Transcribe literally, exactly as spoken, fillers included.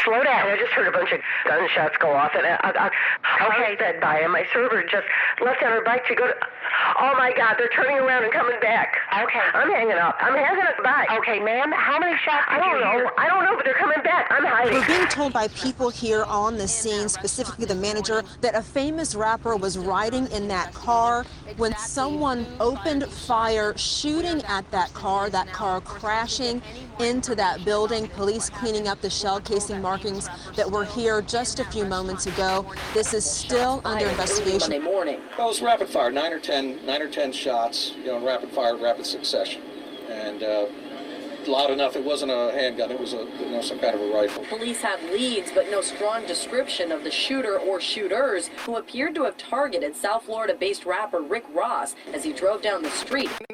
slow down. I just heard a bunch of gunshots go off, and I, I, I Okay. sped by, and my server just left on her bike to go to... Oh, my God, they're turning around and coming back. Okay. I'm hanging up. I'm hanging up. Bye. Okay, ma'am, how many shots I did don't you know. hear? I don't know, but they're coming back. I'm hiding. We're being told by people here on the scene, specifically the manager, that a famous rapper was riding in that car when someone opened fire, shooting at that car, that car crashing into that building, police cleaning up the shell casing markings that were here just a few moments ago. This is still under investigation. Monday morning. Well, it was rapid fire, nine or ten, nine or ten shots, you know, in rapid fire, rapid succession, and uh, loud enough. It wasn't a handgun; it was a, you know, some kind of a rifle. Police have leads, but no strong description of the shooter or shooters who appeared to have targeted South Florida-based rapper Rick Ross as he drove down the street.